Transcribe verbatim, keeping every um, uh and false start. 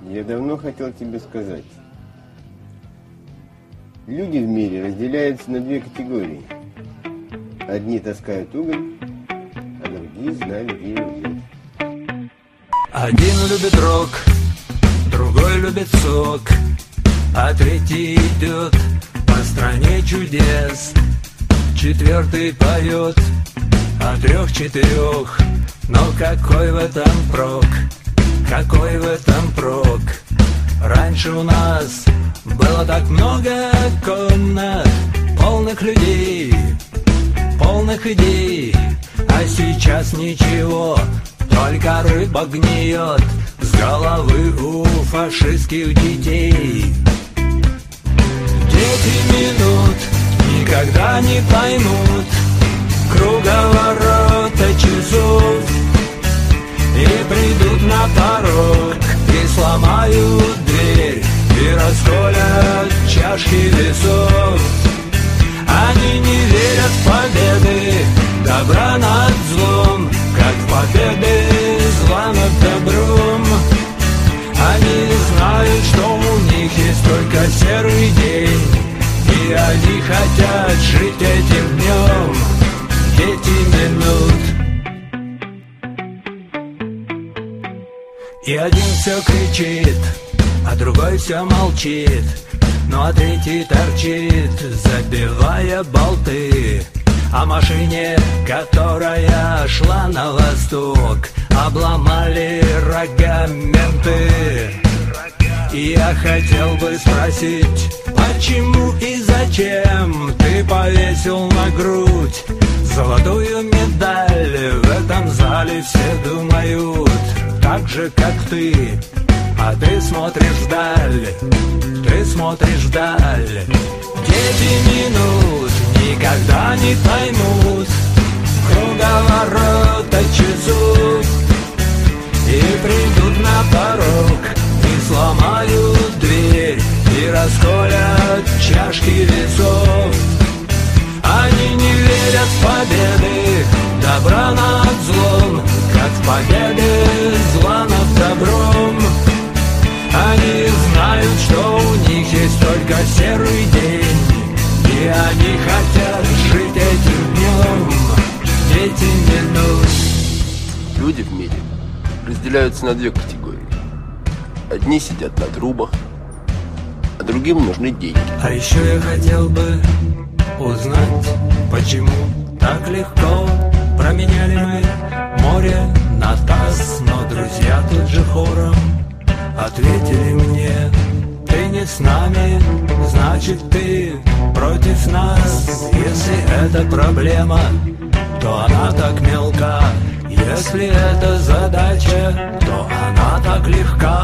Я давно хотел тебе сказать. Люди в мире разделяются на две категории. Одни таскают уголь, а другие знают, где его взять. Один любит рок, другой любит сок, а третий идет по стране чудес. Четвертый поет о трех-четырех, но какой в этом прок? Какой в этом прок? Раньше у нас было так много комнат, полных людей, полных идей, а сейчас ничего, только рыба гниет с головы у фашистских детей. Дети минут никогда не поймут круговорота часов и придут на порог и сломают дверь и расколят чашки весов. Они не верят в победы добра над злом, как в победы зла над добром. Они знают, что у них есть только серый день, и они хотят жить этим днем. Дети минут. И один все кричит, а другой все молчит, ну а третий торчит, забивая болты. О машине, которая шла на восток, обломали рога менты. И я хотел бы спросить, почему и зачем ты повесил на грудь золотую медаль? В этом зале все думают так же, как ты, а ты смотришь вдаль, ты смотришь вдаль. Дети минут никогда не поймут круговорота часов и придут на порог и сломают дверь и расколят чашки весов. Они не верят в победы добра над злом, как в победы зла над добром. Они знают, что у них есть только серый день, и они хотят жить этим днем. Дети минут. Люди в мире разделяются на две категории. Одни сидят на трубах, а другим нужны деньги. А еще я хотел бы узнать, почему так легко променяли мы море на таз. Но друзья тут же хором ответили мне: ты не с нами, значит ты против нас. Если это проблема, то она так мелка. Если это задача, то она так легка.